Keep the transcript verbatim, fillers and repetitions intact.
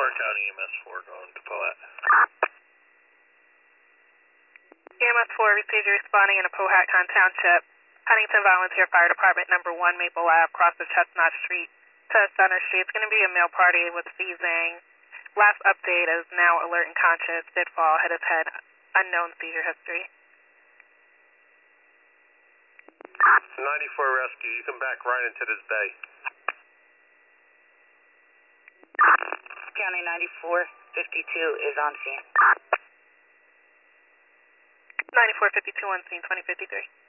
Park County E M S four going to Pohat. E M S four received you responding in a Powhatan Township. Huntington Volunteer Fire Department, number one, Maple Ave, across the Chestnut Street to Center Street. It's going to be a meal party with seizing. Last update is now alert and conscious. Did fall, hit his head. Unknown seizure history. ninety-four rescue, you can back right into this bay. County ninety-four fifty-two is on scene. ninety-four fifty-two on scene, twenty fifty-three.